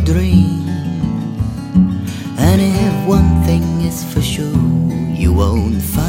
dream. And if one thing is for sure, you won't find